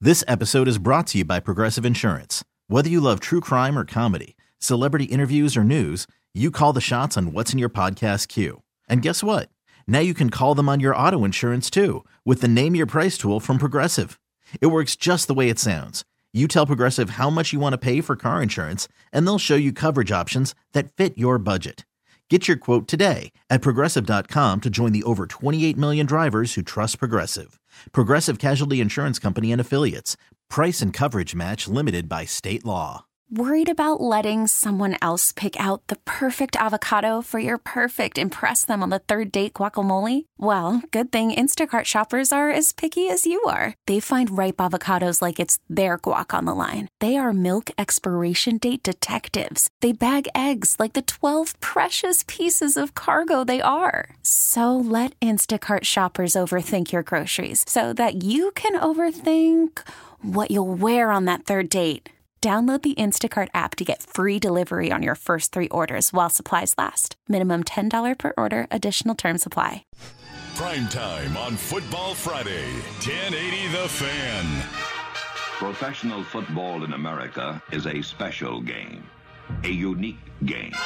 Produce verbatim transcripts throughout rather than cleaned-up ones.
This episode is brought to you by Progressive Insurance. Whether you love true crime or comedy, celebrity interviews or news, you call the shots on what's in your podcast queue. And guess what? Now you can call them on your auto insurance too with the Name Your Price tool from Progressive. It works just the way it sounds. You tell Progressive how much you want to pay for car insurance, and they'll show you coverage options that fit your budget. Get your quote today at Progressive dot com to join the over twenty-eight million drivers who trust Progressive. Progressive Casualty Insurance Company and Affiliates. Price and coverage match limited by state law. Worried about letting someone else pick out the perfect avocado for your perfect impress them on the third date guacamole? Well, good thing Instacart shoppers are as picky as you are. They find ripe avocados like it's their guac on the line. They are milk expiration date detectives. They bag eggs like the twelve precious pieces of cargo they are. So let Instacart shoppers overthink your groceries so that you can overthink what you'll wear on that third date. Download the Instacart app to get free delivery on your first three orders while supplies last. Minimum ten dollars per order. Additional terms apply. Prime time on Football Friday. ten eighty The Fan. Professional football in America is a special game. A unique game.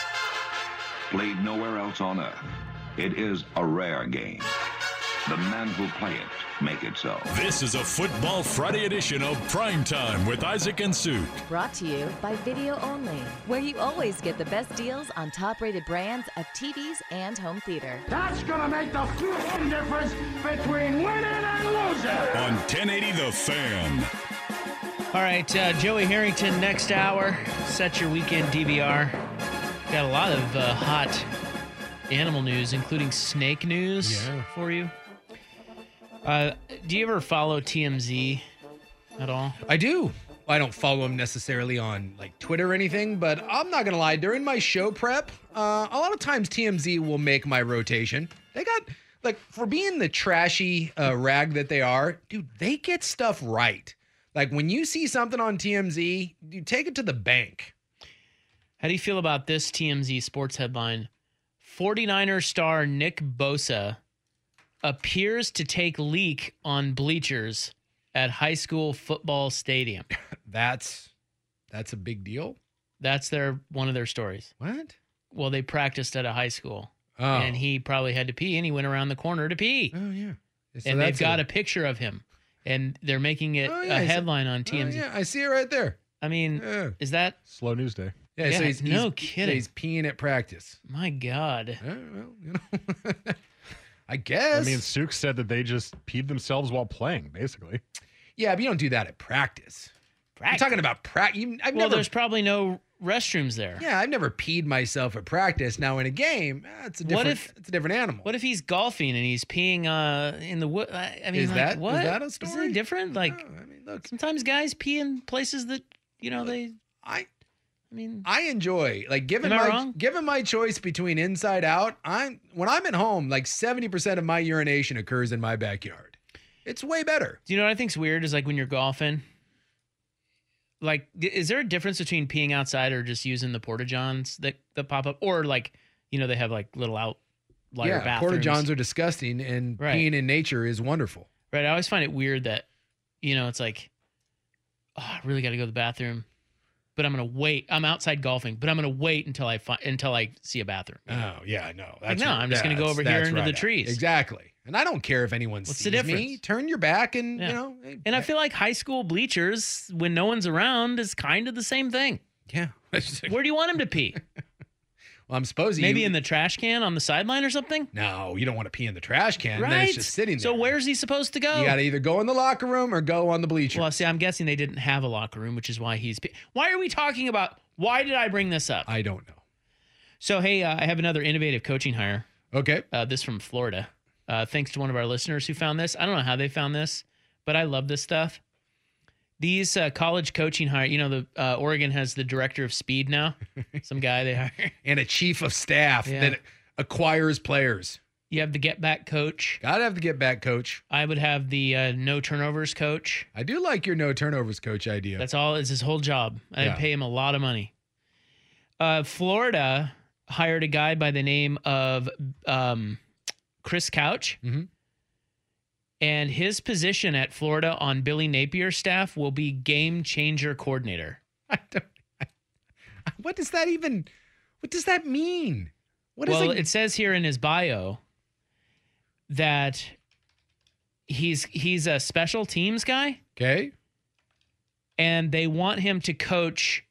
Played nowhere else on earth. It is a rare game. The men who play it make it so. This is a Football Friday edition of Prime Time with Isaac and Suk. Brought to you by Video Only, where you always get the best deals on top-rated brands of T Vs and home theater. That's gonna make the f***ing difference between winning and losing. On ten eighty The Fan. All right, uh, Joey Harrington next hour. Set your weekend D V R. Got a lot of uh, hot animal news, including snake news yeah. for you. Uh, do you ever follow T M Z at all? I do. I don't follow him necessarily on like Twitter or anything, but I'm not gonna lie. During my show prep, uh, a lot of times T M Z will make my rotation. They got like for being the trashy uh, rag that they are, dude. They get stuff right. Like when you see something on T M Z, you take it to the bank. How do you feel about this T M Z sports headline? forty-niners star Nick Bosa appears to take leak on bleachers at high school football stadium. That's that's a big deal. That's their one of their stories. What? Well, they practiced at a high school, oh. and he probably had to pee, and he went around the corner to pee. Oh yeah, so and they've got a, a picture of him, and they're making it oh, yeah, a headline on oh, T M Z. yeah, I see it right there. I mean, yeah. is that slow news day? Yeah, yeah so he's, no he's, kidding. He's peeing at practice. My God. Yeah, well, you know, I guess. I mean, Suk said that they just peed themselves while playing, basically. Yeah, but you don't do that at practice. Practice. I'm talking about practice. Well, never, there's probably no restrooms there. Yeah, I've never peed myself at practice. Now in a game, eh, it's a different. What if, it's a different animal. What if he's golfing and he's peeing uh, in the wood? I mean, is like, that what? is that a story? Is it different? Like, no, I mean, look, sometimes guys pee in places that you know look, they. I. I mean, I enjoy like given am I my wrong? given my choice between inside out. I'm when I'm at home, like seventy percent of my urination occurs in my backyard. It's way better. Do you know what I think's weird is like when you're golfing. Like, is there a difference between peeing outside or just using the porta johns that, that pop up, or like, you know, they have like little outlier yeah, bathrooms? Porta johns are disgusting, and right. peeing in nature is wonderful. Right. I always find it weird that, you know, it's like, oh, I really got to go to the bathroom. But I'm gonna wait. I'm outside golfing, but I'm gonna wait until I find until I see a bathroom. Oh yeah, no. That's like, no, I'm just gonna go over here into right the trees. Exactly. And I don't care if anyone What's sees the difference? me. Turn your back, and yeah. you know. Hey, and I feel like high school bleachers, when no one's around, is kind of the same thing. Yeah. Where do you want him to pee? Well, I'm supposed maybe you, in the trash can on the sideline or something. No, you don't want to pee in the trash can. Right. Then it's just sitting there. So where's he supposed to go? You got to either go in the locker room or go on the bleachers. Well, see, I'm guessing they didn't have a locker room, which is why he's. Pe- why are we talking about? Why did I bring this up? I don't know. So hey, uh, I have another innovative coaching hire. Okay. Uh, this from Florida. Uh, thanks to one of our listeners who found this. I don't know how they found this, but I love this stuff. These uh, college coaching hire, you know, the uh, Oregon has the director of speed now, some guy they hire, and a chief of staff yeah. that acquires players. You have the get back coach. Gotta have the get back coach. I would have the uh, no turnovers coach. I do like your no turnovers coach idea. That's all. It's his whole job. I'd yeah. pay him a lot of money. Uh, Florida hired a guy by the name of um, Chris Couch. Mm-hmm. And his position at Florida on Billy Napier's staff will be game changer coordinator. I don't, I, what does that even, what does that mean? What is well, it? it says here in his bio that he's he's a special teams guy. Okay. And they want him to coach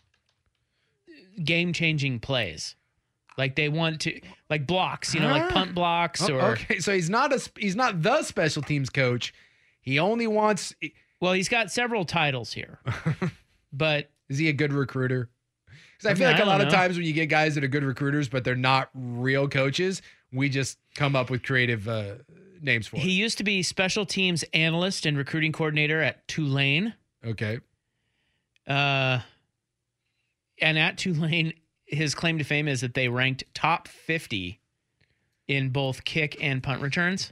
game-changing plays. Like they want to, like blocks, you know, like punt blocks Oh, or. okay, so he's not a he's not the special teams coach. He only wants. Well, he's got several titles here, but is he a good recruiter? Because I I feel mean, like I a lot don't of know. times when you get guys that are good recruiters, but they're not real coaches, we just come up with creative uh, names for he it. used to be special teams analyst and recruiting coordinator at Tulane. Okay. Uh, and at Tulane, his claim to fame is that they ranked top fifty in both kick and punt returns.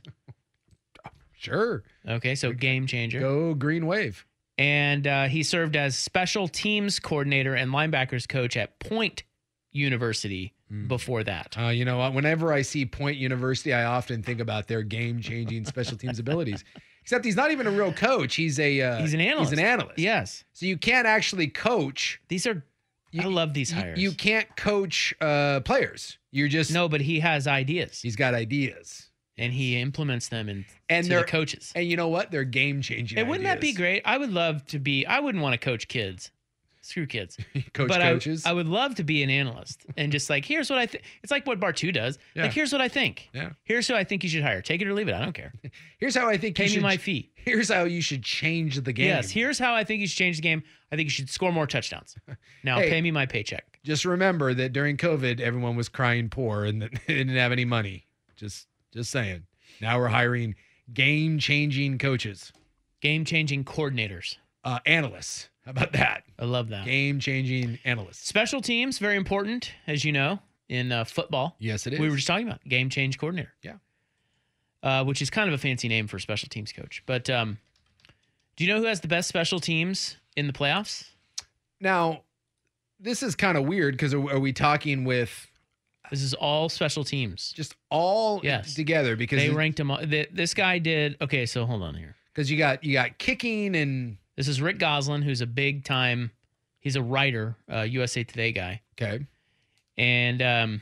Sure. Okay, so game changer. Go Green Wave. And uh, he served as special teams coordinator and linebackers coach at Point University before that. Uh, you know what? Whenever I see Point University, I often think about their game-changing special teams abilities. Except he's not even a real coach. He's a uh, He's an analyst. He's an analyst. Yes. So you can't actually coach. These are, I love these You- hires. You, can't coach uh, players. You're just no, but he has ideas. He's got ideas, and he implements them in and to they're the coaches. And you know what? They're game-changing. Hey, wouldn't that be ideas. great? I would love to be. I wouldn't want to coach kids. Screw kids. Coach but coaches. I, I would love to be an analyst and just like, here's what I think. It's like what Bartu does. Yeah. Like, here's what I think. Yeah. Here's who I think you should hire. Take it or leave it. I don't care. Here's how I think Pay you me should. my fee. Here's how you should change the game. Yes. Here's how I think you should change the game. I think you should score more touchdowns. Now Hey. pay me my paycheck. Just remember that during COVID, everyone was crying poor and that they didn't have any money. Just, just saying. Now we're hiring game-changing coaches, Game-changing coordinators. uh, analysts. How about that? I love that. Game-changing analysts. Special teams, very important, as you know, in uh, football. Yes, it is. We were just talking about game change coordinator. Yeah. Uh, which is kind of a fancy name for a special teams coach. But um, do you know who has the best special teams in the playoffs? Now, this is kind of weird because are, are we talking with This is all special teams. just all Yes. together? Because They it- ranked them. all- th- This guy did. Okay, so hold on here. because you got you got kicking and This is Rick Goslin, who's a big time. He's a writer, uh, U S A Today guy, okay. and um,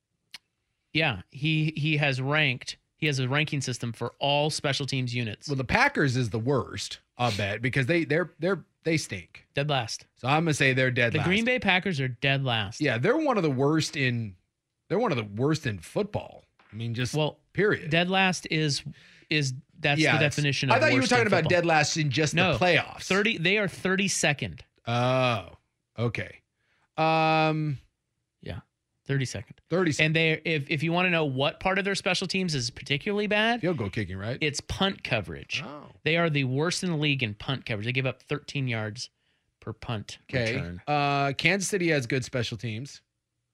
yeah, he he has ranked. He has a ranking system for all special teams units. Well, the Packers is the worst, I'll bet, because they they're they're they stink. Dead last. So I'm gonna say they're dead The last. Green Bay Packers are dead last. Yeah, they're one of the worst in they're one of the worst in football. I mean, just Well, period. dead last is is that's yeah, the that's- definition of I thought you were worst talking in about football. dead last in just No, the playoffs. thirty. They are thirty-second. Oh, okay. Um, Yeah, thirty-second. thirty And they, if if you want to know what part of their special teams is particularly bad, field goal kicking, right? it's punt coverage. Oh. They are the worst in the league in punt coverage. They give up thirteen yards per punt Okay. return. Uh, Kansas City has good special teams.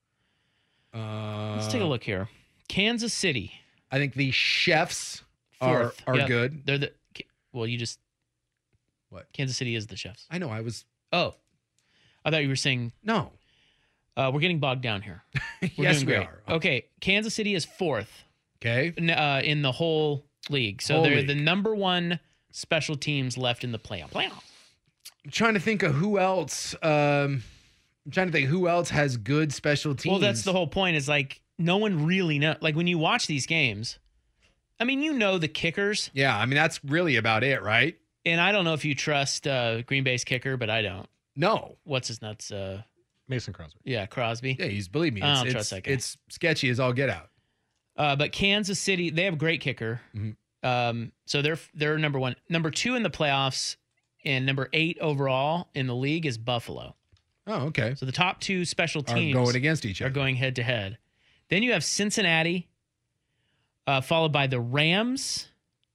Uh, Let's take a look here. Kansas City, I think the Chefs are fourth. are Yep. good. They're the well. You just What? Kansas City is the Chiefs. I know. I was Oh, I thought you were saying no. uh, we're getting bogged down here. We're yes, doing we great. are. Okay, Kansas City is fourth. Okay. n- uh, in the whole league. So Whole they're league. the number one special teams left in the playoff. Playoff. I'm trying to think of who else. Um, I'm trying to think who else has good special teams. Well, that's the whole point. Is like no one really know. Like when you watch these games, I mean, you know the kickers, Yeah, I mean that's really about it, right? and I don't know if you trust uh, Green Bay's kicker, but I don't. No. What's his nuts? Uh, Mason Crosby. yeah, Crosby. Yeah, he's believe me. I It's, don't it's, trust that guy. it's sketchy as all get out. Uh, but Kansas City, they have a great kicker. Mhm. Um, so they're they're number one. Number two in the playoffs, and number eight overall in the league is Buffalo. Oh, okay. So the top two special Are teams going against each are other. going head to head. Then you have Cincinnati, uh, followed by the Rams,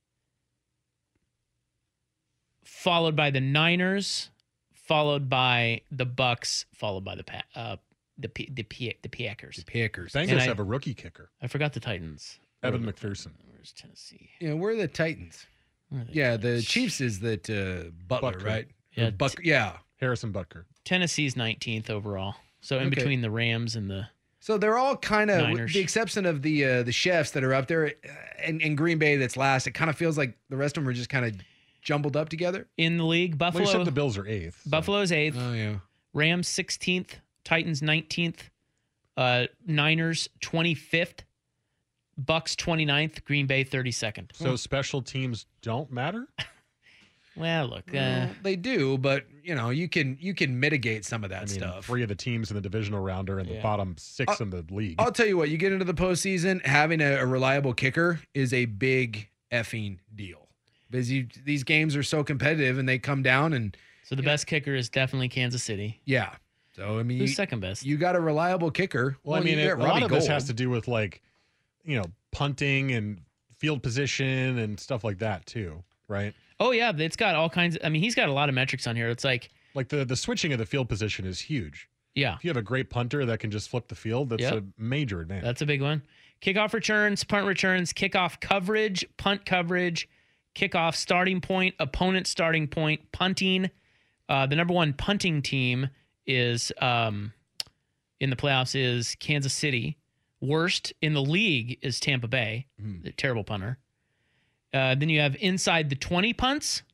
followed by the Niners, followed by the Bucks, followed by the Pa- uh, the P- the P- the Packers. The Packers. Bengals And I- have a rookie kicker, I forgot the Titans. Evan McPherson. Where's Tennessee? Yeah, where are the Titans? Where are they? Yeah, the Chiefs is that uh, Butler, Butker. right? Yeah, Or Buck. Yeah. Harrison Butker. Tennessee's nineteenth overall. So in Okay. between the Rams and the So they're all kind of, with Niners. the exception of the uh, the chefs that are up there, uh, and, and Green Bay that's last. It kind of feels like the rest of them are just kind of jumbled up together. In the league, Well, Buffalo. except the Bills are eighth. so- Buffalo's eighth. Oh yeah. Rams sixteenth. Titans nineteenth. Uh, Niners twenty-fifth. Bucks twenty-ninth. Green Bay thirty-second. So special teams don't matter? Well, look. Uh, Well, they do, but you know, you can you can mitigate some of that I mean, stuff. three of the teams in the divisional round are in the Yeah. bottom six Uh, in the league. I'll tell you what, you get into the postseason, having a, a reliable kicker is a big effing deal. Because you, these games are so competitive and they come down and so the Yeah. best kicker is definitely Kansas City. yeah. So I mean, Who's you, second best? you got a reliable kicker. well, I mean, you it, get a lot Robbie of this has Gould. to do with like, you know, punting and field position and stuff like that too, right? Oh yeah, it's got all kinds. Of, I mean, he's got a lot of metrics on here. It's like, Like the the switching of the field position is huge. yeah, If you have a great punter that can just flip the field, that's Yep. a major advantage. that's a big one. Kickoff returns, punt returns, kickoff coverage, punt coverage, kickoff starting point, opponent starting point, punting. Uh, the number one punting team is um, in the playoffs is Kansas City. Worst in the league is Tampa Bay, Mm. the terrible punter. Uh, then you have inside the twenty punts.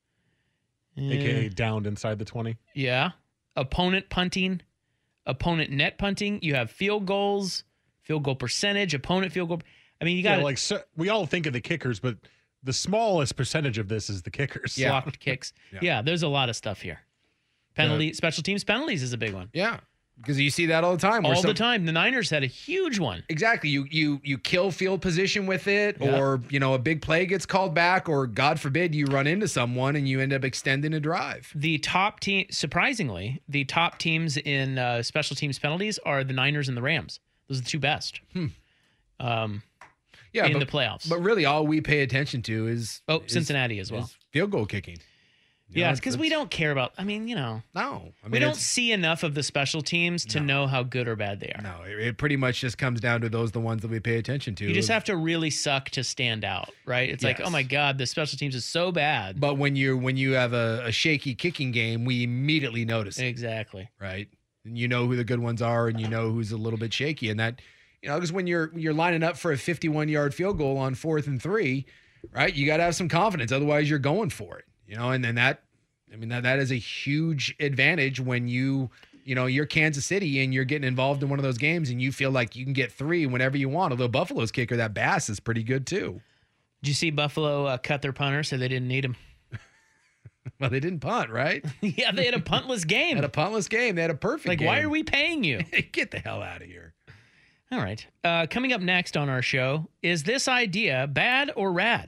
A K A Eh, downed inside the twenty. yeah. Opponent punting, opponent net punting. You have field goals, field goal percentage, opponent field goal. I mean, you got Yeah, like so, we all think of the kickers, but the smallest percentage of this is the kickers. Yeah. blocked kicks. Yeah. Yeah. there's a lot of stuff here. Penalty, special teams penalties is a big one. Yeah, because you see that all the time. where All the some- time. The Niners had a huge one. Exactly. You you you kill field position with it, Yeah. or you know a big play gets called back, or God forbid you run into someone and you end up extending a drive. The top team, surprisingly, the top teams in uh, special teams penalties are the Niners and the Rams. Those are the two best. Hmm. Um, Yeah, in but, the playoffs. but really all we pay attention to is oh, is- Cincinnati as well. is field goal kicking. You Yeah, know, it's because we don't care about. I mean, you know, No, I mean, we don't it's- see enough of the special teams to No. know how good or bad they are. No, it, it pretty much just comes down to those the ones that we pay attention to. You just have to really suck to stand out, right? It's like, Yes. oh my God, the special teams is so bad. But when you when you have a, a shaky kicking game, we immediately notice it, Exactly. right? And you know who the good ones are, and you know who's a little bit shaky, and that you know because when you're you're lining up for a fifty-one yard field goal on fourth and three, right? You got to have some confidence, otherwise you're going for it, you know. And then that, I mean, that that is a huge advantage when you. You know, you're Kansas City and you're getting involved in one of those games and you feel like you can get three whenever you want. Although Buffalo's kicker, that Bass, is pretty good too. Did you see Buffalo uh, cut their punter so they didn't need him? Well, they didn't punt, right? Yeah, they had a puntless game. Had a puntless game. They had a perfect like, game. why are we paying you? Get the hell out of here. All right. Uh, coming up next on our show, is this idea bad or rad?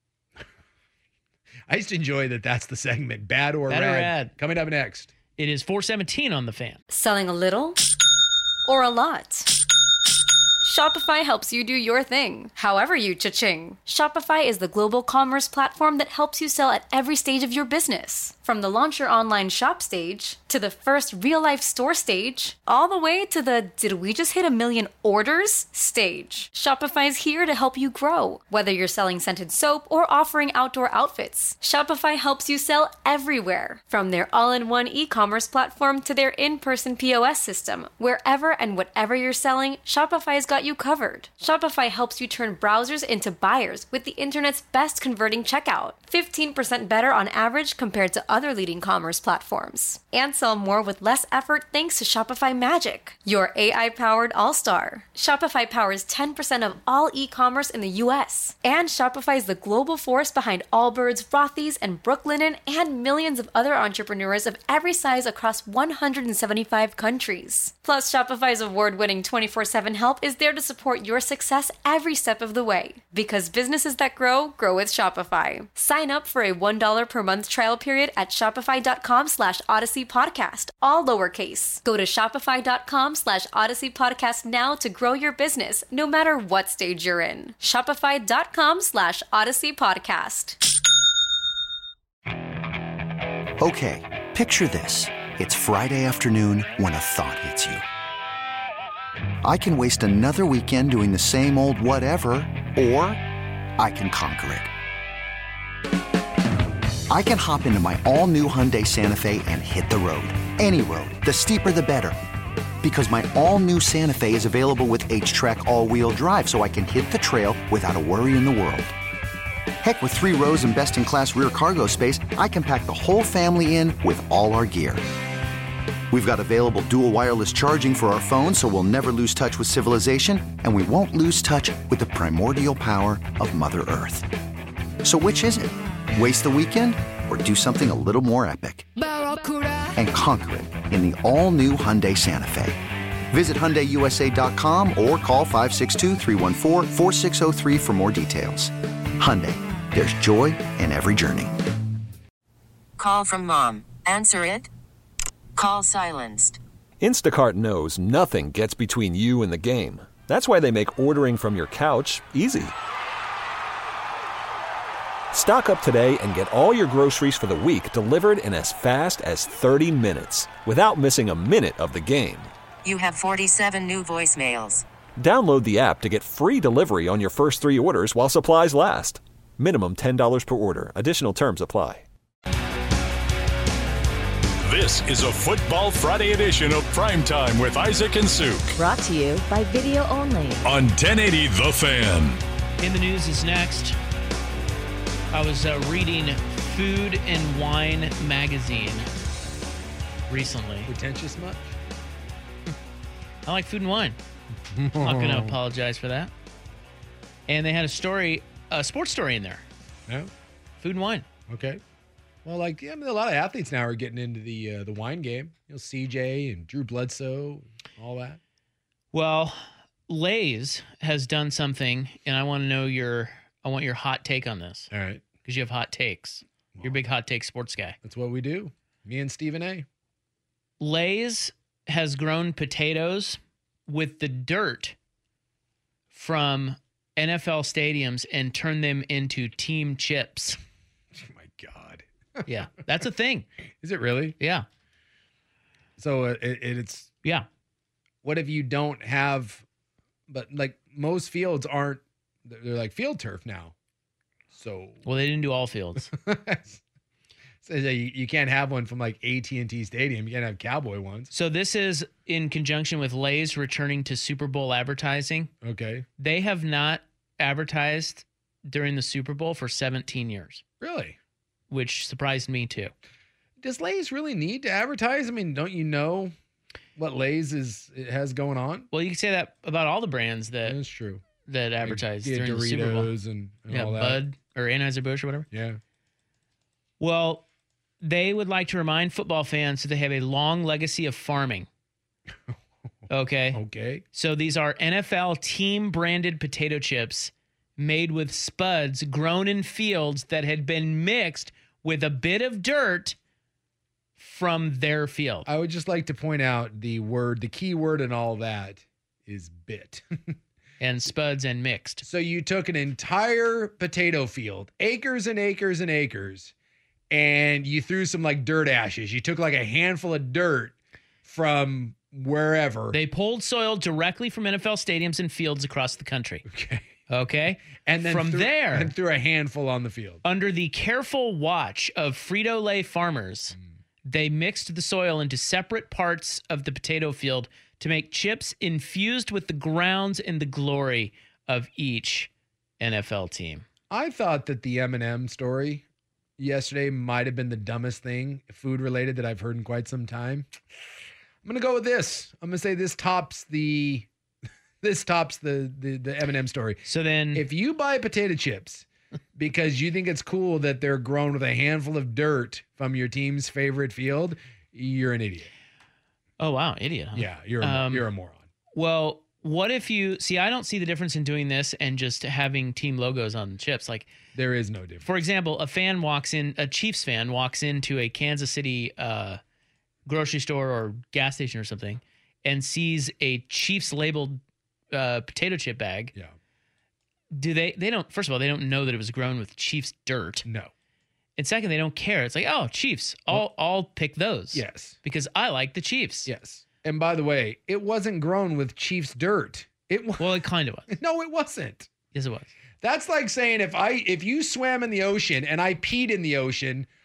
I used to enjoy that that's the segment. Bad or Bad or rad. rad. Coming up next. It is four seventeen on the Fan. Selling a little or a lot? Shopify helps you do your thing, however you cha-ching. Shopify is the global commerce platform that helps you sell at every stage of your business. From the launch your online shop stage, to the first real-life store stage, all the way to the did we just hit a million orders stage. Shopify is here to help you grow. Whether you're selling scented soap or offering outdoor outfits, Shopify helps you sell everywhere. From their all-in-one e-commerce platform to their in-person P O S system, wherever and whatever you're selling, Shopify's got you covered. Shopify helps you turn browsers into buyers with the internet's best converting checkout. fifteen percent better on average compared to other leading commerce platforms. And sell more with less effort thanks to Shopify Magic, your A I-powered all-star. Shopify powers ten percent of all e-commerce in the U S. And Shopify is the global force behind Allbirds, Rothy's, and Brooklinen, and millions of other entrepreneurs of every size across one hundred seventy-five countries. Plus, Shopify's award-winning twenty-four seven help is there to support your success every step of the way. Because businesses that grow, grow with Shopify. Sign up for a one dollar per month trial period at shopify.com slash Odyssey Podcast, all lowercase. Go to shopify.com slash Odyssey Podcast now to grow your business, no matter what stage you're in. Shopify.com slash Odyssey Podcast. Okay, picture this. It's Friday afternoon when a thought hits you. I can waste another weekend doing the same old whatever, or I can conquer it. I can hop into my all-new Hyundai Santa Fe and hit the road. Any road. The steeper, the better. Because my all-new Santa Fe is available with H-Track all-wheel drive, so I can hit the trail without a worry in the world. Heck, with three rows and best-in-class rear cargo space, I can pack the whole family in with all our gear. We've got available dual wireless charging for our phones, so we'll never lose touch with civilization, and we won't lose touch with the primordial power of Mother Earth. So which is it? Waste the weekend or do something a little more epic? And conquer it in the all-new Hyundai Santa Fe. Visit Hyundai U S A dot com or call five six two, three one four, four six zero three for more details. Hyundai, there's joy in every journey. Call from mom. Answer it. Call silenced. Instacart knows nothing gets between you and the game. That's why they make ordering from your couch easy. Stock up today and get all your groceries for the week delivered in as fast as thirty minutes without missing a minute of the game. You have forty-seven new voicemails. Download the app to get free delivery on your first three orders while supplies last. Minimum ten dollars per order. Additional terms apply. This is a Football Friday edition of Primetime with Isaac and Suk. Brought to you by Video Only. On ten eighty The Fan. In the News is next. I was uh, reading Food and Wine magazine recently. Pretentious much? I like Food and Wine. I'm not going to apologize for that. And they had a story, a sports story in there. Yeah. Food and Wine. Okay. Well, like, yeah, I mean, a lot of athletes now are getting into the uh, the wine game. You know, C J and Drew Bledsoe, all that. Well, Lay's has done something, and I want to know your, I want your hot take on this. All right. Because you have hot takes. You're a big hot take sports guy. That's what we do. Me and Stephen A. Lay's has grown potatoes with the dirt from N F L stadiums and turned them into team chips. Oh, my God. Yeah, that's a thing. Is it really? Yeah. So uh, it, it's... Yeah. What if you don't have... But, like, most fields aren't... They're like field turf now. So... Well, they didn't do all fields. So you, you can't have one from like A T and T Stadium. You can't have Cowboy ones. So this is in conjunction with Lay's returning to Super Bowl advertising. Okay. They have not advertised during the Super Bowl for seventeen years. Really? Which surprised me too. Does Lay's really need to advertise? I mean, don't you know what Lay's is it has going on? Well, you can say that about all the brands that That's true. that advertise Yeah, during Doritos the Super Bowl. and, and yeah, all that. Bud or Anheuser-Busch or whatever. Yeah. Well, they would like to remind football fans that they have a long legacy of farming. Okay. Okay. So these are N F L team branded potato chips made with spuds grown in fields that had been mixed with a bit of dirt from their field. I would just like to point out the word, the key word in all that is bit. And spuds and mixed. So you took an entire potato field, acres and acres and acres, and you threw some like dirt ashes. You took like a handful of dirt from wherever. They pulled soil directly from N F L stadiums and fields across the country. Okay. Okay. And then from threw, there, and threw a handful on the field. Under the careful watch of Frito-Lay farmers, mm. they mixed the soil into separate parts of the potato field to make chips infused with the grounds and the glory of each N F L team. I thought that the M and M story yesterday might have been the dumbest thing food related that I've heard in quite some time. I'm going to go with this. I'm going to say this tops the this tops the the the M and M story. So then if you buy potato chips because you think it's cool that they're grown with a handful of dirt from your team's favorite field, you're an idiot. Oh wow, idiot. Huh? Yeah, you're a, um, you're a moron. Well, what if you see I don't see the difference in doing this and just having team logos on the chips. Like there is no difference. For example, a fan walks in, a Chiefs fan walks into a Kansas City uh, grocery store or gas station or something and sees a Chiefs labeled uh, potato chip bag. Yeah. Do they, they don't, first of all, they don't know that it was grown with Chiefs dirt. No. And second, they don't care. It's like, oh, Chiefs, I'll, I'll pick those. Yes. Because I like the Chiefs. Yes. And by the way, it wasn't grown with Chiefs dirt. It was. Well, it kind of was. No, it wasn't. Yes, it was. That's like saying if I if you swam in the ocean and I peed in the ocean,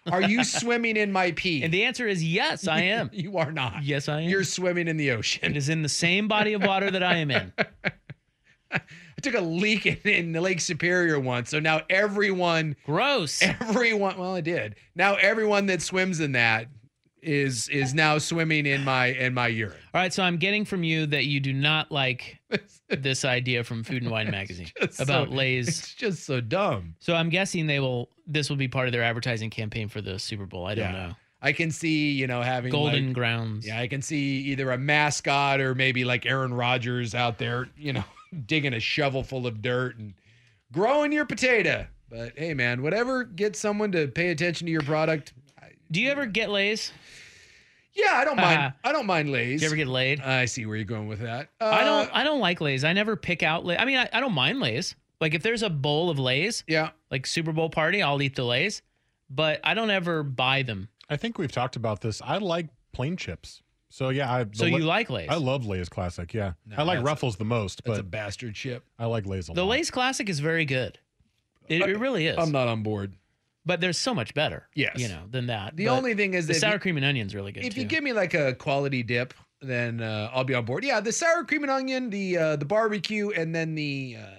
Are you swimming in my pee? And the answer is yes, I am. You are not. Yes, I am. You're swimming in the ocean. It is in the same body of water that I am in. I took a leak in, in the Lake Superior once, so now everyone, gross. Everyone, well, I did. Now everyone that swims in that is is now swimming in my in my urine. All right, so I'm getting from you that you do not like this idea from Food and Wine magazine about so, Lay's. It's just so dumb. So I'm guessing they will. This will be part of their advertising campaign for the Super Bowl. I don't Yeah. know. I can see, you know, having Golden like, grounds. Yeah, I can see either a mascot or maybe like Aaron Rodgers out there, you know, digging a shovel full of dirt and growing your potato. But hey, man, whatever gets someone to pay attention to your product. Do you ever get Lay's? Yeah, I don't mind. I don't mind Lay's. Do you ever get laid? I see where you're going with that. Uh, I don't. I don't like Lay's. I never pick out Lay's. I mean, I, I don't mind Lay's. Like if there's a bowl of Lay's, yeah, like Super Bowl party, I'll eat the Lay's. But I don't ever buy them. I think we've talked about this. I like plain chips. So yeah, I So the, you like Lay's? I love Lay's Classic. Yeah, No, I like that's- Ruffles the most, That's but a bastard chip. I like Lay's a The lot. Lay's Classic is very good. It, it really is. I'm not on board. But there's so much better. Yes. You know, than that. The But only thing is the that sour you- cream and onion's really good If too. you give me like a quality dip, then uh, I'll be on board. Yeah, the sour cream and onion, the uh, the barbecue, and then the uh,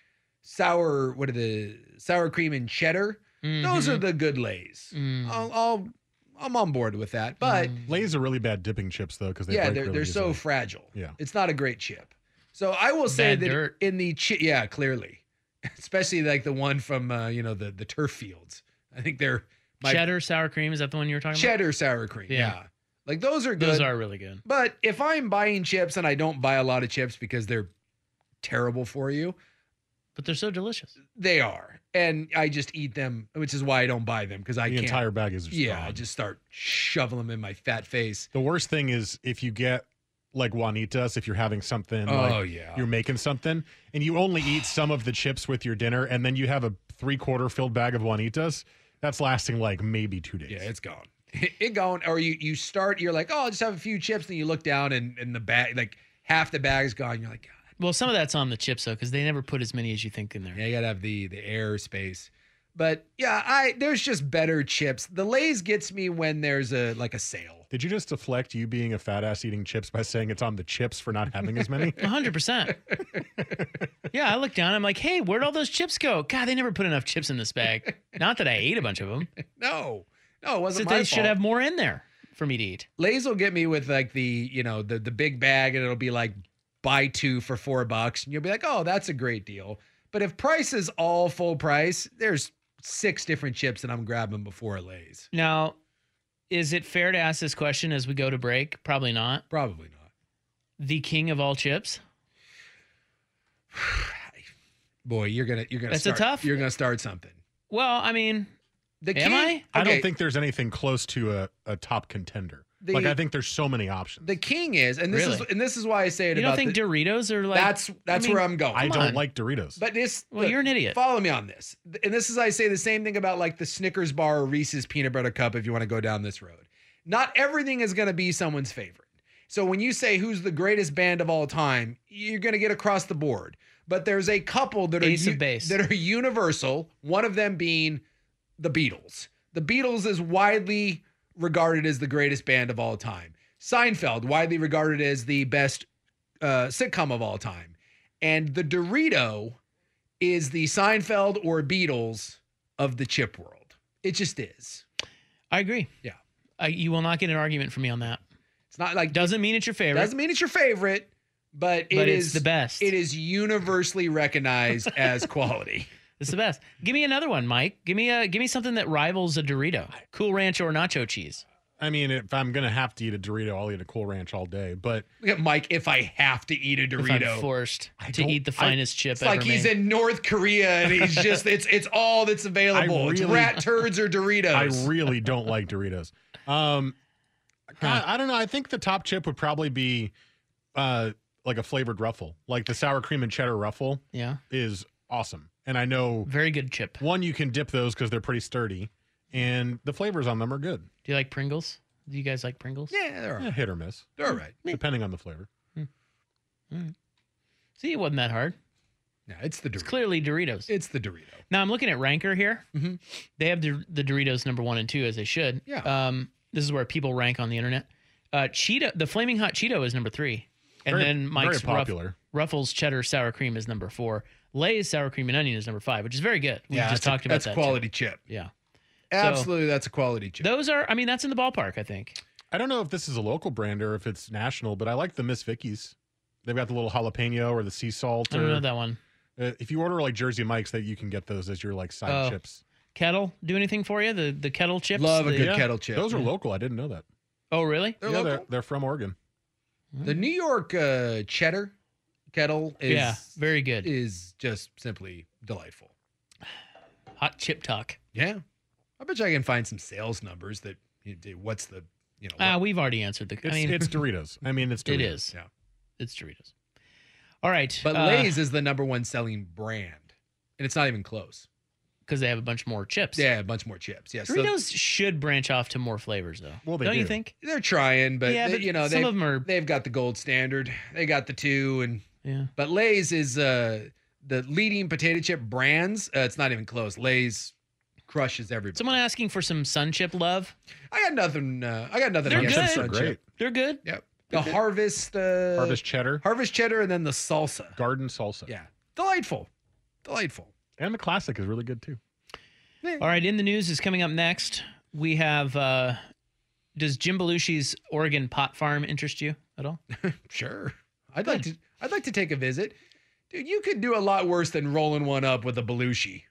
sour. What are the sour cream and cheddar? Those are the good Lays. Mm. I'll, I'll I'm on board with that. But Lay's are really bad dipping chips though, because they yeah, break they're really they're so easily. fragile. Yeah. It's not a great chip. So I will say Bad that dirt. in the chi- yeah, clearly, especially like the one from uh, you know the the turf fields. I think they're my Cheddar sour cream, is that the one you were talking cheddar sour cream. Yeah. Yeah. Like those are about? good. Those are really good. But if I'm buying chips and I don't buy a lot of chips because they're terrible for you, But they're so delicious. they are. And I just eat them, which is why I don't buy them because I The can't. entire bag is just yeah, gone. I just start shoveling them in my fat face. The worst thing is if you get like Juanitas, if you're having something, Oh, like yeah. you're making something, and you only eat some of the chips with your dinner, and then you have a three quarter filled bag of Juanitas, that's lasting like maybe two days. Yeah, it's gone. It gone. Or you you start, you're like, oh, I'll just have a few chips. Then you look down and, and the bag, like half the bag's gone. You're like, God. Well, some of that's on the chips though, because they never put as many as you think in there. Yeah, you gotta have the the air space. But yeah, I there's just better chips. The Lay's gets me when there's a like a sale. Did you just deflect you being a fat ass eating chips by saying it's on the chips for not having as many? A hundred percent. Yeah, I look down. I'm like, hey, where'd all those chips go? God, they never put enough chips in this bag. Not that I ate a bunch of them. No, no, it wasn't So my they fault. should have more in there for me to eat. Lay's will get me with like the you know the the big bag, and it'll be like buy two for four bucks, and you'll be like, oh, that's a great deal. But if price is all full price, there's six different chips that I'm grabbing before Lay's. Now, is it fair to ask this question as we go to break? Probably not. Probably not. The king of all chips? Boy, you're gonna you're gonna That's a start, tough- You're gonna start something. Well, I mean, The am king, I? I okay, don't think there's anything close to a, a top contender. The- like I think there's so many options. the king is, and this is Really? and this is why I say it You about don't think the, Doritos are like that's that's I mean, where I'm going. I come don't on. like Doritos. But this, Well, you're an idiot. Follow me on this. And this is, I say the same thing about like the Snickers bar or Reese's peanut butter cup if you want to go down this road. Not everything is going to be someone's favorite. So when you say who's the greatest band of all time, you're going to get across the board. But there's a couple that are Ace of u- Base. that are universal, one of them being the Beatles. The Beatles is widely regarded as the greatest band of all time. Seinfeld, widely regarded as the best uh, sitcom of all time. And the Dorito is the Seinfeld or Beatles of the chip world. It just is. I agree. Yeah. I, you will not get an argument from me on that. It's not like Doesn't mean it's your favorite. doesn't mean it's your favorite, but it But it's is the best. It is universally recognized as quality. It's the best. Give me another one, Mike. Give me a give me something that rivals a Dorito. Cool Ranch or nacho cheese. I mean, if I'm gonna have to eat a Dorito, I'll eat a Cool Ranch all day. But Look at Mike. If I have to eat a If Dorito, I'm forced I to don't- eat the I- finest chip it's ever like he's made. in North Korea and he's just it's it's all that's available. it's really- rat turds or Doritos. I really don't like Doritos. Um, God, I don't know. I think the top chip would probably be uh, like a flavored Ruffle, like the sour cream and cheddar Ruffle. Yeah. Is awesome, and I know Very good chip. one you can dip those because they're pretty sturdy, and the flavors on them are good. Do you like Pringles? Do you guys like Pringles? yeah, they're all Yeah, right. hit or miss, They're all right. depending on the flavor. See, it wasn't that hard. Yeah, it's the Dorito. It's clearly Doritos. It's the Dorito. Now I'm looking at Ranker here. Mm-hmm. They have the, the Doritos number one and two, as they should. Yeah. Um, this is where people rank on the internet. Uh, Cheeto, the Flaming Hot Cheeto is number three. And Very- then Mike's very popular. Ruff, Ruffles Cheddar Sour Cream is number four. Lay's Sour Cream and Onion is number five, which is very good. We yeah, just that's talked a, about that's that. quality too. chip. Yeah. Absolutely, so, that's a quality chip. Those are, I mean, that's in the ballpark, I think. I don't know if this is a local brand or if it's national, but I like the Miss Vicky's. They've got the little jalapeno or the sea salt. I or, don't know that one. Uh, if you order like Jersey Mike's, that you can get those as your like side Oh. chips. Kettle, do anything for you? The the kettle chips? Love a the, good Yeah, kettle chip. Those are local. I didn't know that. Oh, really? They're yeah, local. they're, they're from Oregon. The New York uh, cheddar kettle is Yeah, very good. Is just simply delightful. Hot chip talk. Yeah, I bet you I can find some sales numbers that you do. What's the you know? Ah, what- we've already answered the. It's, I mean, it's Doritos. I mean, it's Doritos. it is. Yeah. It's Doritos. All right, But uh, Lay's is the number one selling brand, and it's not even close. because they have a bunch more chips. Yeah, a bunch more chips. Yeah, so Doritos should branch off to more flavors, though. Well, they don't you do. think? they're trying, but, Yeah, they- but you know, some they've, of 'em are- they've got the gold standard. They got the two, and Yeah. but Lay's is uh, the leading potato chip brands. Uh, it's not even close. Lay's crushes everybody. Someone asking for some sun chip love. I got nothing. Uh, I got nothing They're against good. Sun Great. Chip. They're good. Yep. The harvest, uh, Harvest cheddar, harvest cheddar, and then the salsa. garden salsa. Yeah, delightful, delightful. And the classic is really good too. All right, in the news is coming up next. We have. Uh, does Jim Belushi's Oregon pot farm interest you at all? Sure, I'd like to. I'd like to take a visit, dude. You could do a lot worse than rolling one up with a Belushi.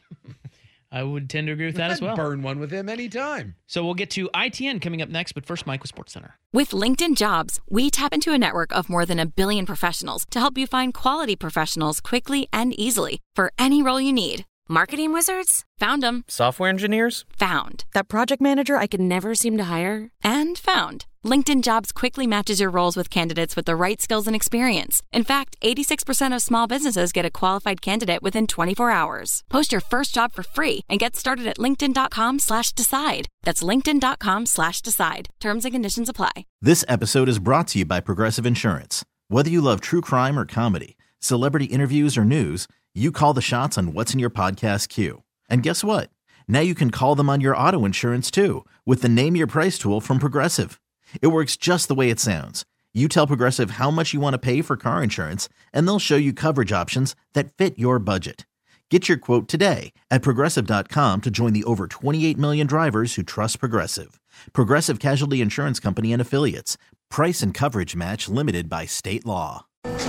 I would tend to agree with that I'd as well. burn one with him anytime. So we'll get to I T N coming up next, but first, Mike with Sports Center. With LinkedIn Jobs, we tap into a network of more than a billion professionals to help you find quality professionals quickly and easily for any role you need. Marketing wizards? Found them. Software engineers? Found. That project manager I could never seem to hire? And found. LinkedIn Jobs quickly matches your roles with candidates with the right skills and experience. In fact, eighty-six percent of small businesses get a qualified candidate within twenty-four hours. Post your first job for free and get started at linkedin.com slash decide. That's linkedin.com slash decide. Terms and conditions apply. This episode is brought to you by Progressive Insurance. Whether you love true crime or comedy, celebrity interviews or news, you call the shots on what's in your podcast queue. And guess what? Now you can call them on your auto insurance too with the Name Your Price tool from Progressive. It works just the way it sounds. You tell Progressive how much you want to pay for car insurance, and they'll show you coverage options that fit your budget. Get your quote today at Progressive dot com to join the over twenty-eight million drivers who trust Progressive. Progressive Casualty Insurance Company and Affiliates. Price and coverage match limited by state law.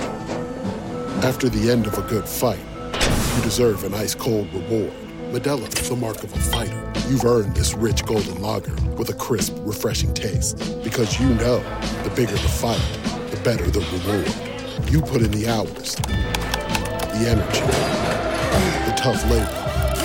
After the end of a good fight, you deserve an ice-cold reward. Modelo is the mark of a fighter. You've earned this rich golden lager with a crisp, refreshing taste. Because you know, the bigger the fight, the better the reward. You put in the hours, the energy, the tough labor.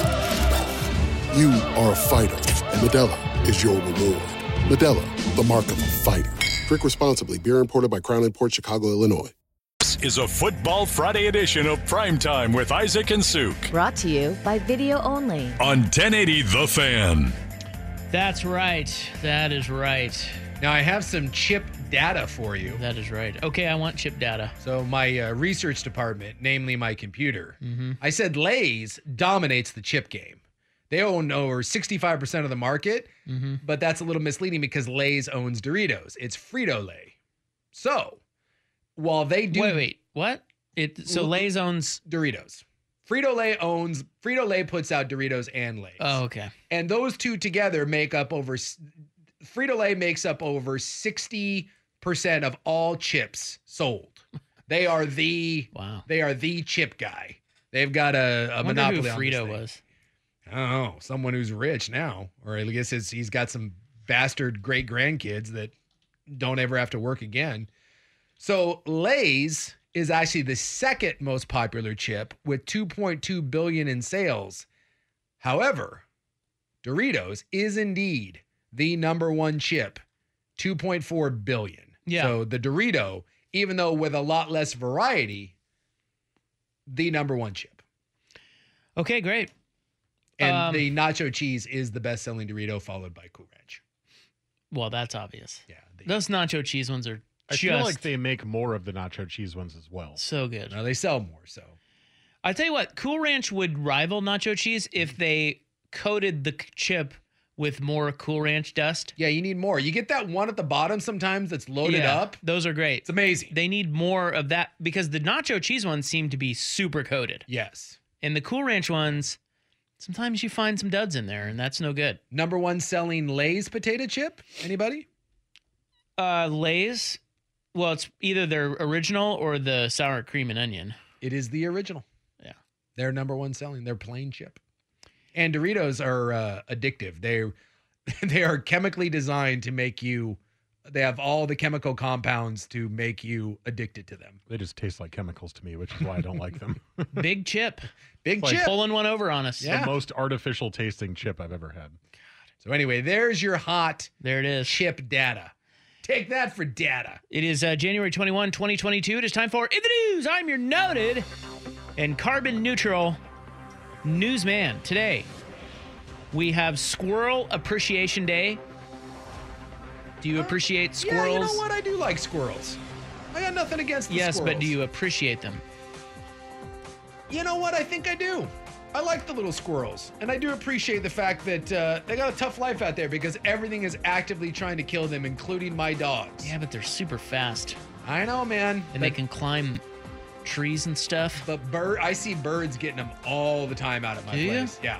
You are a fighter, and Modelo is your reward. Modelo, the mark of a fighter. Drink responsibly. Beer imported by Crown Imports, Chicago, Illinois. This is a Football Friday edition of Primetime with Isaac and Suk Brought to you by Video Only. on ten eighty The Fan. That's right. That is right. Now I have some chip data for you. That is right. Okay, I want chip data. So my uh, research department, namely my computer, Mm-hmm. I said Lay's dominates the chip game. They own over sixty-five percent of the market, Mm-hmm. but that's a little misleading because Lay's owns Doritos. It's Frito-Lay. So while they do... Wait, wait. What? It So Lay's owns... Doritos. Frito-Lay owns... Frito-Lay puts out Doritos and Lay's. Oh, okay. And those two together make up over... Frito-Lay makes up over sixty percent of all chips sold. They are the... Wow. They are the chip guy. They've got a, a I wonder monopoly who on this Frito thing. was. I don't know. Someone who's rich now. Or I guess it's, he's got some bastard great-grandkids that don't ever have to work again. So Lay's is actually the second most popular chip with two point two billion dollars in sales. However, Doritos is indeed the number one chip, two point four billion dollars. Yeah. So the Dorito, even though with a lot less variety, the number one chip. Okay, great. And Um, the nacho cheese is the best-selling Dorito, followed by Cool Ranch. Well, that's obvious. Yeah. Those nacho cheese ones are I just feel like they make more of the nacho cheese ones as well. so good. Now they sell more, so. I'll tell you what, Cool Ranch would rival nacho cheese if they coated the chip with more Cool Ranch dust. Yeah, you need more. You get that one at the bottom sometimes that's loaded Yeah, up. Those are great. It's amazing. They need more of that because the nacho cheese ones seem to be super coated. Yes. And the Cool Ranch ones, sometimes you find some duds in there, and that's no good. Number one selling Lay's potato chip. Anybody? Uh, Lay's. Well, it's either their original or the sour cream and onion. It is the original. Yeah. They're number one selling. They're plain chip. And Doritos are uh, addictive. They they are chemically designed to make you. They have all the chemical compounds to make you addicted to them. They just taste like chemicals to me, which is why I don't like them. Big chip. Big like chip. Pulling one over on us. The most artificial tasting chip I've ever had. So anyway, there's your hot there it is. chip data. Take that for data. It is uh, January twenty-first, twenty twenty-two. It is time for In the News. I'm your noted and carbon neutral newsman. Today, we have Squirrel Appreciation Day. Do you appreciate squirrels? Yeah, you know what? I do like squirrels. I got nothing against the yes, squirrels. but do you appreciate them? You know what? I think I do. I like the little squirrels. And I do appreciate the fact that uh, they got a tough life out there because everything is actively trying to kill them, including my dogs. Yeah, but they're super fast. I know, man. And they can climb trees and stuff. But bird, I see birds getting them all the time out of my Do place. you? Yeah.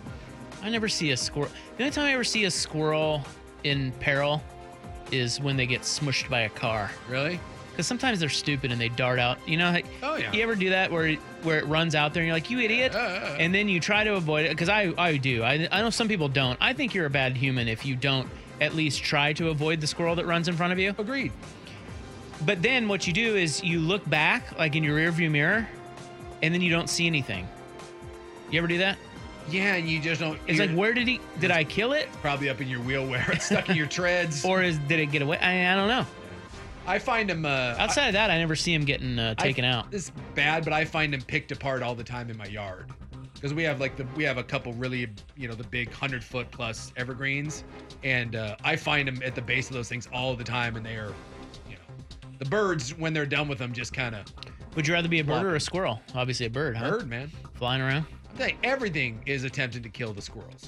I never see a squirrel. The only time I ever see a squirrel in peril is when they get smushed by a car. Really? Because sometimes they're stupid and they dart out. You know, oh, yeah. You ever do that where where it runs out there and you're like, you idiot? Uh, uh, and then you try to avoid it. Because I, I do. I, I know some people don't. I think you're a bad human if you don't at least try to avoid the squirrel that runs in front of you. Agreed. But then what you do is you look back, like in your rearview mirror, and then you don't see anything. You ever do that? Yeah, and you just don't. It's like, where did he? Did I kill it? Probably up in your wheel wear. It's stuck in your treads. Or is did it get away? I, I don't know. I find them. Uh, Outside of that, I never see him getting uh, taken I, out. It's bad, but I find them picked apart all the time in my yard because we have like the we have a couple really you know the big hundred foot plus evergreens, and uh, I find them at the base of those things all the time, and they are, you know, the birds when they're done with them just kind of. Would you rather be a bird or a squirrel? Obviously a bird, huh? Bird, man. Flying around. I'm telling you, everything is attempting to kill the squirrels.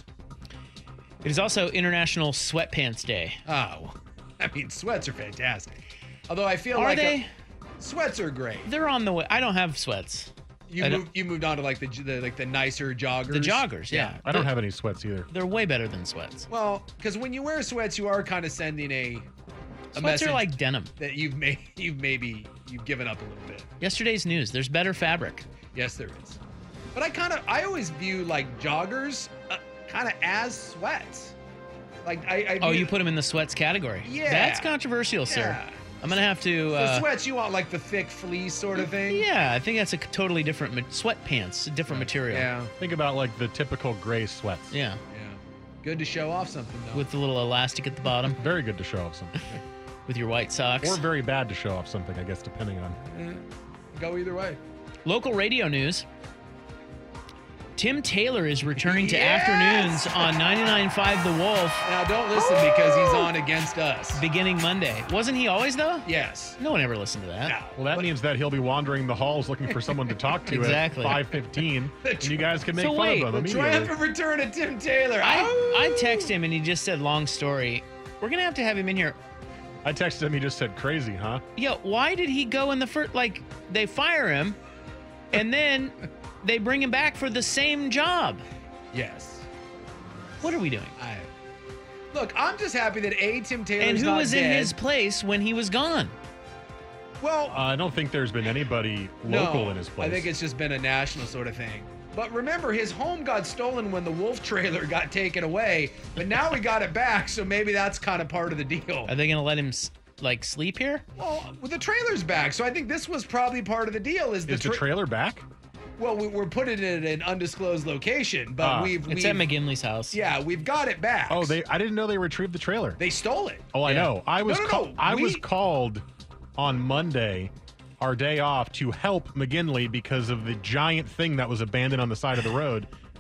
It is also International Sweatpants Day. Oh, I mean, sweats are fantastic. Although I feel are like they? A, sweats are great. They're on the way. I don't have sweats. You moved, you moved on to like the, the like the nicer joggers. The joggers, yeah. I don't have any sweats either. They're way better than sweats. Well, because when you wear sweats, you are kind of sending a. a Sweats are message like denim. That you've made, you've maybe you've given up a little bit. Yesterday's news. There's better fabric. Yes, there is. But I kind of I always view like joggers uh, kind of as sweats. Like I. I oh, view, you put them in the sweats category. Yeah. That's controversial, yeah. sir. I'm gonna have to. The Uh, sweats you want like the thick fleece sort of thing. Yeah, I think that's a totally different ma- sweatpants, a different material. Yeah. Think about like the typical gray sweats. Yeah. Yeah. Good to show off something though. With the little elastic at the bottom. Very good to show off something. With your white socks. Or very bad to show off something, I guess, depending on. Eh, go either way. Local radio news. Tim Taylor is returning to Yes! afternoons on ninety-nine point five The Wolf. Now don't listen because he's on against us. Beginning Monday. Wasn't he always though? Yes. No one ever listened to that. No. Well, that means that he'll be wandering the halls looking for someone to talk to Exactly. at five fifteen, and you guys can make So fun wait, of him The immediately. triumphant return of Tim Taylor. I, Oh! I text him and he just said long story. We're gonna have to have him in here. I texted him, he just said crazy, huh? Yo, why did he go in the first? Like they fire him, and then they bring him back for the same job. Yes. What are we doing? I, look, I'm just happy that A, Tim Taylor's And who not was in dead. his place when he was gone? Well, Uh, I don't think there's been anybody local no, in his place. I think it's just been a national sort of thing. But remember, his home got stolen when the Wolf trailer got taken away, but now we got it back, so maybe that's kind of part of the deal. Are they gonna let him like sleep here? Well, well, the trailer's back, so I think this was probably part of the deal. Is the, Is the tra- trailer back? Well, we, we're putting it in an undisclosed location, but Ah. we've, It's we've at McGinley's house. yeah, we've got it back. Oh, they I didn't know they retrieved the trailer. they stole it. Oh, I Yeah. know. I was no, call- no, I was we- called on Monday, our day off, to help McGinley because of the giant thing that was abandoned on the side of the road,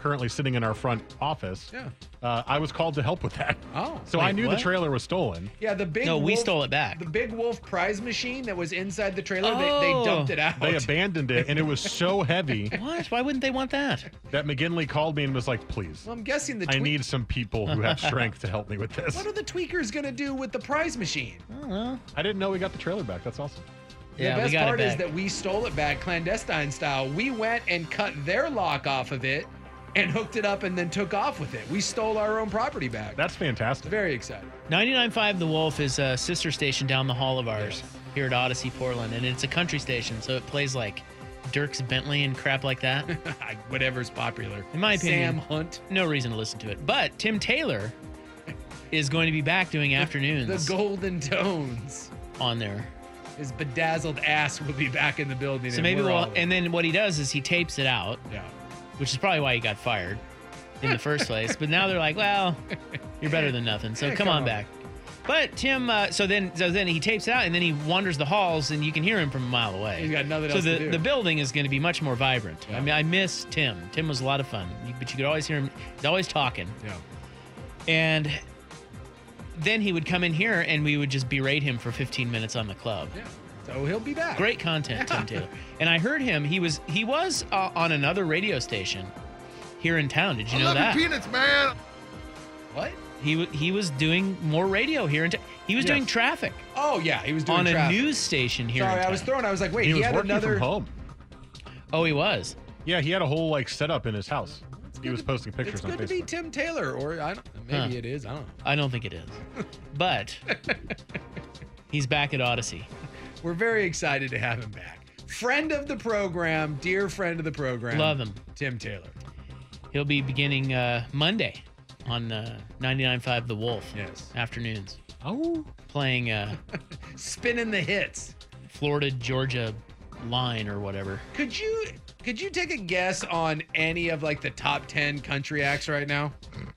currently sitting in our front office. Yeah. Uh, I was called to help with that. Oh. So Wait, I knew what? the trailer was stolen. Yeah, the big No, we wolf, stole it back. The big wolf prize machine that was inside the trailer, Oh. they, they dumped it out. They abandoned it, and it was so heavy What? Why wouldn't they want that? that McGinley called me and was like, please, Well, I'm guessing the I tweak- need some people who have strength to help me with this. What are the tweakers going to do with the prize machine? I don't know. I didn't know we got the trailer back. That's awesome. Yeah, the we best got it part is back. that we stole it back clandestine style. We went and cut their lock off of it and hooked it up and then took off with it. We stole our own property back. That's fantastic. Very excited. ninety-nine point five The Wolf is a sister station down the hall of ours here at Odyssey, Portland, and it's a country station, so it plays like Dierks Bentley and crap like that. Whatever's popular. In my opinion, Sam Hunt. No reason to listen to it. But Tim Taylor is going to be back doing afternoons The Golden Tones. on there. His bedazzled ass will be back in the building. So and maybe we're we'll, all- and then what he does is he tapes it out. Yeah. Which is probably why he got fired in the first place. But now they're like, well, you're better than nothing. So Yeah, come, come on, on. back. But Tim, uh, so then, so then he tapes it out, and then he wanders the halls, and you can hear him from a mile away. He's got nothing so else the, to do. the building is going to be much more vibrant. Yeah. I mean, I miss Tim. Tim was a lot of fun, You- but you could always hear him. He's always talking. Yeah. And then he would come in here, and we would just berate him for fifteen minutes on the club. Yeah. So he'll be back. Great content, Tim Taylor. And I heard him. He was he was uh, on another radio station here in town. Did you know that? peanuts, man. What? He w- he was doing more radio here in town. He was Yes. doing traffic Oh, yeah. He was doing on traffic. a news station here. Sorry, in I was town. throwing. I was like, wait, He, he, was had working another. from home. Oh, he was. Yeah, he had a whole like setup in his house. He was posting pictures It's on good Facebook. to be Tim Taylor, or I don't, maybe Huh. it is. I don't know. I don't think it is, but he's back at Odyssey. We're very excited to have him back. Friend of the program, dear friend of the program. Love him. Tim Taylor. He'll be beginning uh, Monday on uh, ninety-nine point five The Wolf. Yes. Afternoons. Oh. Playing uh, Spinning the hits. Florida Georgia line or whatever. Could you could you take a guess on any of like the top ten country acts right now?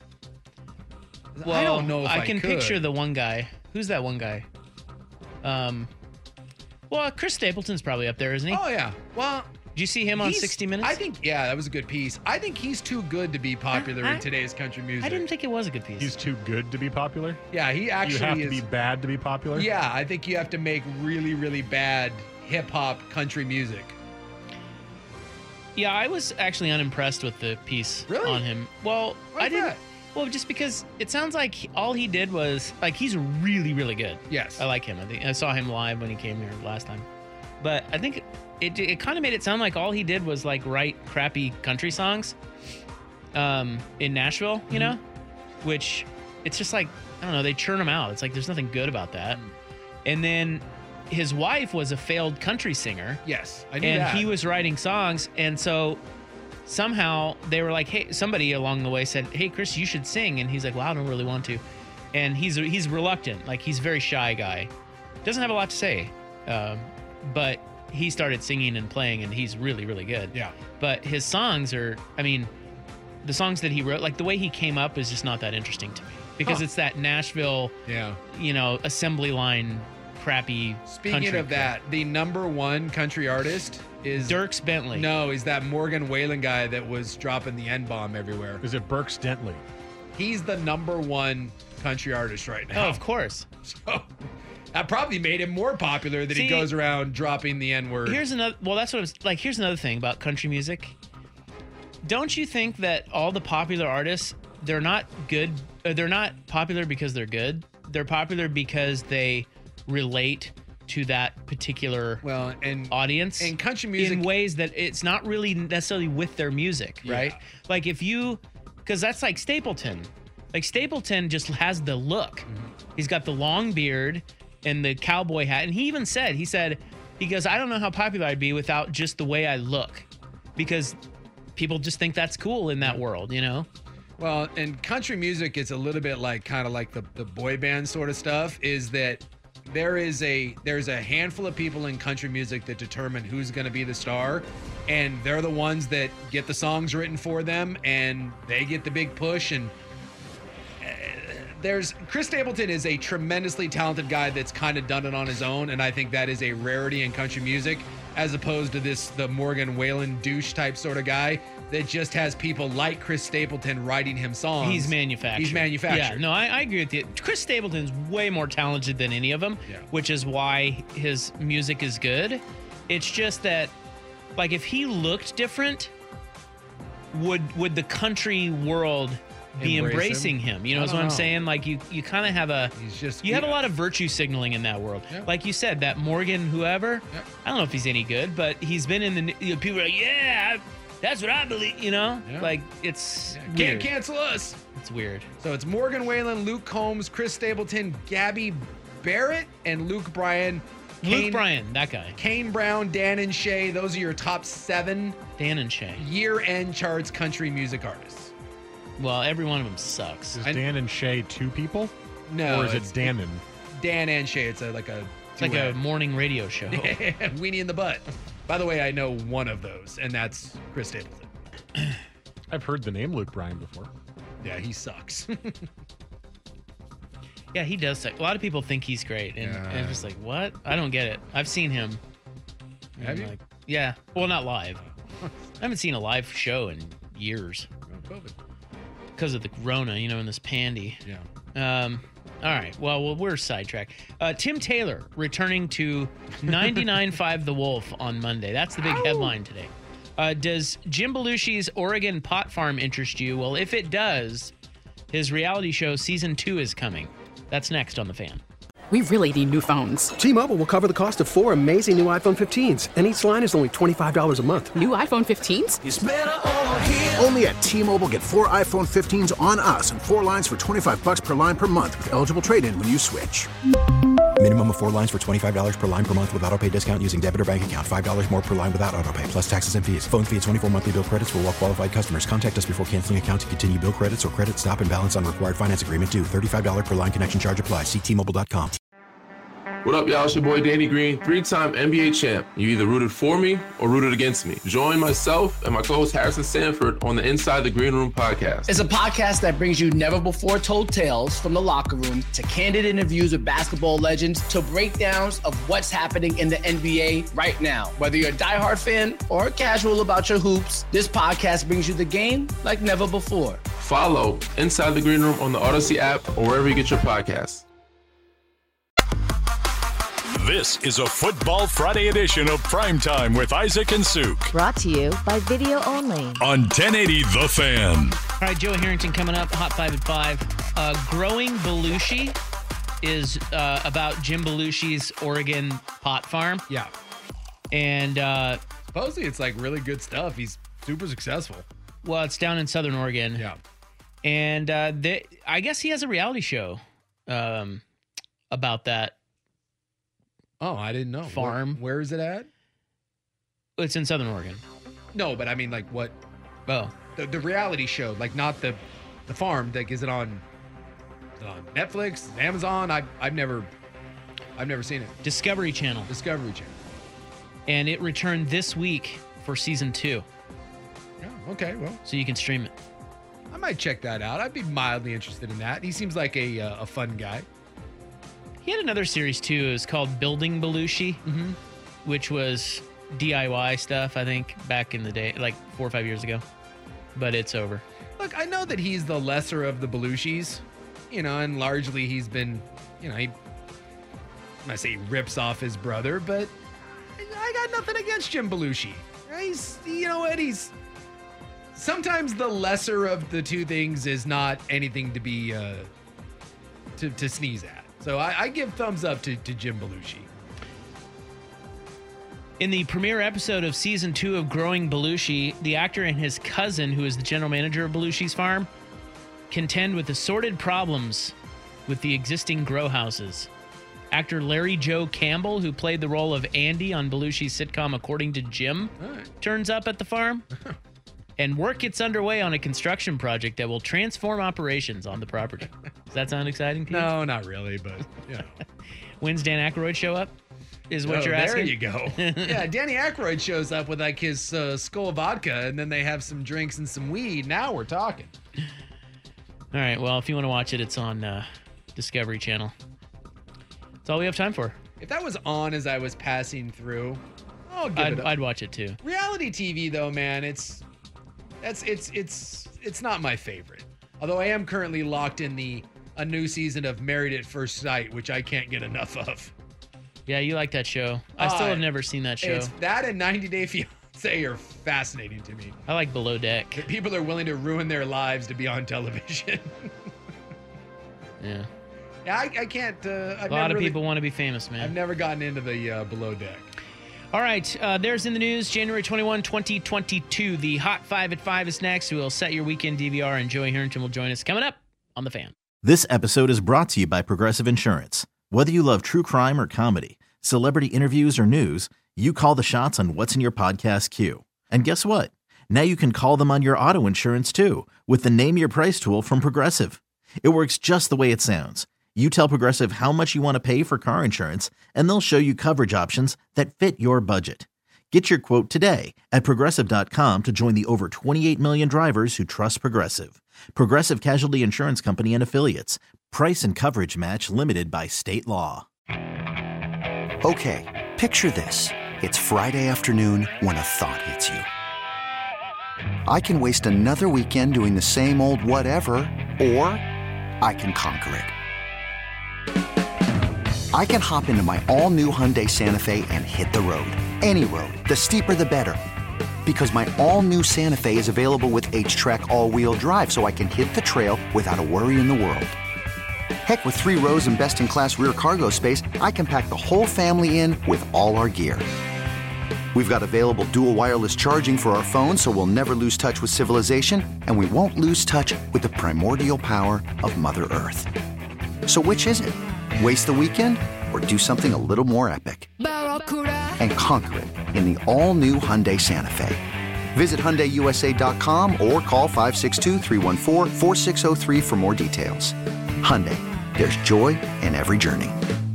Well, I don't know if I, I can could. picture the one guy. Who's that one guy? Um. Well, Chris Stapleton's probably up there, isn't he? Oh yeah. Well, Did you see him on he's- sixty minutes? I think yeah, that was a good piece. I think he's too good to be popular I- in today's country music. I didn't think it was a good piece. He's too good to be popular. Yeah, he actually you have to is. be bad to be popular. Yeah, I think you have to make really, really bad hip hop country music. Yeah, I was actually unimpressed with the piece Really? on him. Well, Why I is didn't. that? Well, just because it sounds like he- all he did was like he's really, really good. Yes. I like him. I think I saw him live when he came here last time, but I think it it kind of made it sound like all he did was like write crappy country songs, um, in Nashville, you know, which it's just like I don't know. They churn them out. It's like there's nothing good about that. And then his wife was a failed country singer. Yes, I knew and that. he was writing songs, and so somehow they were like, hey, somebody along the way said, hey, Chris, you should sing. And he's like, well, I don't really want to. And he's he's reluctant. Like, he's a very shy guy. Doesn't have a lot to say. Um, but he started singing and playing, and he's really, really good. Yeah. But his songs are, I mean, the songs that he wrote, like the way he came up is just not that interesting to me. Because Huh. it's that Nashville, Yeah. you know, assembly line, crappy Speaking country of crap. that, the number one country artist is Dierks Bentley. No, is that Morgan Wallen guy that was dropping the N bomb everywhere. Is it Burke Stentley? He's the number one country artist right now. Oh, of course. So that probably made him more popular that he See, goes around dropping the N word. Here's another. Well, that's what I was like. Here's another thing about country music. Don't you think that all the popular artists, they're not good? Uh, they're not popular because they're good. They're popular because they relate to that particular well and audience and country music in ways that it's not really necessarily with their music, right? Yeah. Like if you, because that's like Stapleton. Like Stapleton just has the look. Mm-hmm. He's got the long beard and the cowboy hat, and he even said, he said, he goes, I don't know how popular I'd be without just the way I look, because people just think that's cool in that world, you know? Well, and country music is a little bit like kind of like the, the boy band sort of stuff, is that there is a there's a handful of people in country music that determine who's going to be the star, and they're the ones that get the songs written for them, and they get the big push, and uh, there's Chris Stapleton is a tremendously talented guy that's kind of done it on his own, and I think that is a rarity in country music, as opposed to this the Morgan Wallen douche type sort of guy that just has people like Chris Stapleton writing him songs. He's manufactured. He's manufactured. Yeah, no, I, I agree with you. Chris Stapleton's way more talented than any of them, Yeah. which is why his music is good. It's just that, like, if he looked different, would would the country world be Embrace embracing him? him? You know I what don't I'm know. saying? Like, you you kind of have a He's just you have a lot of virtue signaling in that world. Yeah. Like you said, that Morgan whoever. Yep. I I don't know if he's any good, but he's been in the you know, people are like, yeah, I, that's what I believe. You know, Yeah. like it's Yeah, weird. can't cancel us. It's weird. So it's Morgan Wallen, Luke Combs, Chris Stapleton, Gabby Barrett, and Luke Bryan. Luke Kane- Bryan, that guy. Kane Brown, Dan and Shay. Those are your top seven Dan and Shay. year-end charts country music artists. Well, every one of them sucks. Is Dan and Shay two people? No, Or is it it's- Dan and? Dan and Shay. It's a, like a It's like a morning radio show. Weenie in the butt. By the way, I know one of those, and that's Chris Stapleton. I've heard the name Luke Bryan before. Yeah, he sucks. Yeah, he does suck. A lot of people think he's great, and, Yeah. and it's just like, what? I don't get it. I've seen him. And Have you? Like, yeah. Well, not live. I haven't seen a live show in years Oh, COVID. because of the Rona, you know, in this pandy. Yeah. Um, all right. Well, well we're sidetracked. Uh, Tim Taylor returning to ninety-nine point five The Wolf on Monday. That's the big headline today. Uh, does Jim Belushi's Oregon pot farm interest you? Well, if it does, his reality show season two is coming. That's next on The Fan. We really need new phones. T-Mobile will cover the cost of four amazing new iPhone fifteens, and each line is only twenty-five dollars a month. New iPhone fifteens? It's better over here. Only at T-Mobile, get four iPhone fifteens on us and four lines for twenty-five bucks per line per month with eligible trade-in when you switch. Minimum of four lines for twenty-five dollars per line per month with autopay discount using debit or bank account. five dollars more per line without autopay, plus taxes and fees. Phone fee at twenty-four monthly bill credits for well-qualified customers. Contact us before canceling account to continue bill credits or credit stop and balance on required finance agreement due. thirty-five dollars per line connection charge applies. See T Mobile dot com. What up, y'all? It's your boy Danny Green, three-time N B A champ. You either rooted for me or rooted against me. Join myself and my co-host Harrison Sanford on the Inside the Green Room podcast. It's a podcast that brings you never-before-told tales from the locker room to candid interviews with basketball legends to breakdowns of what's happening in the N B A right now. Whether you're a diehard fan or casual about your hoops, this podcast brings you the game like never before. Follow Inside the Green Room on the Odyssey app or wherever you get your podcasts. This is a Football Friday edition of Primetime with Isaac and Suk Brought to you by Video Only. on ten eighty The Fan. All right, Joe Harrington coming up, Hot Five at Five. Uh, Growing Belushi is uh, about Jim Belushi's Oregon pot farm. Yeah. And uh, supposedly it's like really good stuff. He's super successful. Well, it's down in Southern Oregon. Yeah. And uh, they, I guess he has a reality show um, about that. Oh, I didn't know. Farm. Where, where is it at? It's in Southern Oregon. No, but I mean, like, what? Oh. The, the reality show, like, not the the farm. Like, is it on, is it on Netflix, Amazon? I, I've never, I've never seen it. Discovery Channel. Discovery Channel. And it returned this week for season two. Yeah, okay, well. So you can stream it. I might check that out. I'd be mildly interested in that. He seems like a uh, a fun guy. He had another series too. It was called Building Belushi, mm-hmm. which was D I Y stuff, I think, back in the day, like four or five years ago. But it's over. Look, I know that he's the lesser of the Belushis, you know, and largely he's been, you know, he, I say he rips off his brother, but I got nothing against Jim Belushi. He's, you know what, he's, sometimes the lesser of the two things is not anything to be, uh, to, to sneeze at. So I, I give thumbs up to, to Jim Belushi. In the premiere episode of season two of Growing Belushi, the actor and his cousin, who is the general manager of Belushi's farm, contend with assorted problems with the existing grow houses. Actor Larry Joe Campbell, who played the role of Andy on Belushi's sitcom According to Jim, right. turns up at the farm. And work gets underway on a construction project that will transform operations on the property. Does that sound exciting to you? No, not really, but, you know. When's Dan Aykroyd show up? Is what oh, you're asking? There you go. Yeah, Danny Aykroyd shows up with like his uh, skull vodka, and then they have some drinks and some weed. Now we're talking. All right. Well, if you want to watch it, it's on uh, Discovery Channel. That's all we have time for. If that was on as I was passing through, I'll give I'd, it. A, I'd watch it too. Reality T V, though, man, it's that's it's it's it's not my favorite. Although I am currently locked in the a new season of Married at First Sight, which I can't get enough of. Yeah, you like that show. I still Uh, have never seen that show. It's that and ninety Day Fiancé are fascinating to me. I like Below Deck. That people are willing to ruin their lives to be on television. Yeah. Yeah, I, I can't. Uh, I've A lot never of really- people want to be famous, man. I've never gotten into the uh, Below Deck. All right, uh, there's in the news, January twenty-first, twenty twenty-two. The Hot Five at Five is next. We'll set your weekend D V R, and Joey Harrington will join us coming up on The Fan. This episode is brought to you by Progressive Insurance. Whether you love true crime or comedy, celebrity interviews or news, you call the shots on what's in your podcast queue. And guess what? Now you can call them on your auto insurance too with the Name Your Price tool from Progressive. It works just the way it sounds. You tell Progressive how much you want to pay for car insurance, and they'll show you coverage options that fit your budget. Get your quote today at Progressive dot com to join the over twenty-eight million drivers who trust Progressive. Progressive Casualty Insurance Company and Affiliates. Price and coverage match limited by state law. Okay, picture this. It's Friday afternoon when a thought hits you. I can waste another weekend doing the same old whatever, or I can conquer it. I can hop into my all-new Hyundai Santa Fe and hit the road. Any road. The steeper, the better. Because my all-new Santa Fe is available with H-Track all-wheel drive, so I can hit the trail without a worry in the world. Heck, with three rows and best-in-class rear cargo space, I can pack the whole family in with all our gear. We've got available dual wireless charging for our phones, so we'll never lose touch with civilization, and we won't lose touch with the primordial power of Mother Earth. So which is it? Waste the weekend or do something a little more epic? And conquer it in the all-new Hyundai Santa Fe. Visit Hyundai U S A dot com or call five six two, three one four, four six zero three for more details. Hyundai, there's joy in every journey.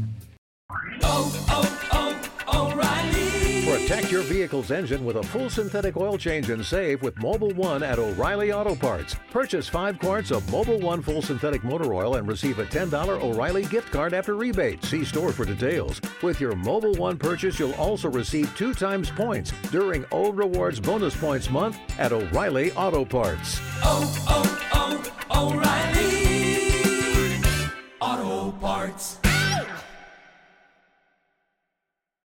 Protect your vehicle's engine with a full synthetic oil change and save with Mobil one at O'Reilly Auto Parts. Purchase five quarts of Mobil one full synthetic motor oil and receive a ten dollars O'Reilly gift card after rebate. See store for details. With your Mobil one purchase, you'll also receive two times points during O Rewards Bonus Points Month at O'Reilly Auto Parts. Oh, oh, oh, O'Reilly Auto Parts.